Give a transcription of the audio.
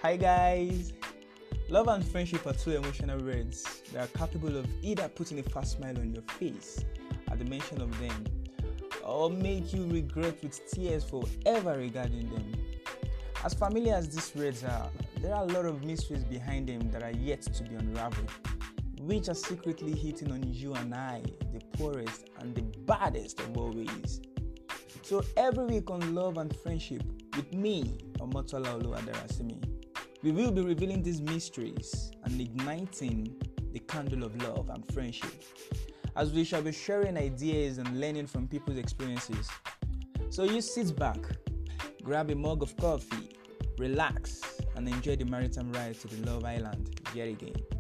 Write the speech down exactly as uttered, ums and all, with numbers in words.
Hi guys! Love and friendship are two emotional words that are capable of either putting a fast smile on your face at the mention of them or make you regret with tears forever regarding them. As familiar as these words are, there are a lot of mysteries behind them that are yet to be unraveled, which are secretly hitting on you and I, the poorest and the baddest of all ways. So every week on Love and Friendship with me, Omotola Oluwadarasimi, we will be revealing these mysteries and igniting the candle of love and friendship, as we shall be sharing ideas and learning from people's experiences. So you sit back, grab a mug of coffee, relax, and enjoy the maritime ride to the Love Island yet again.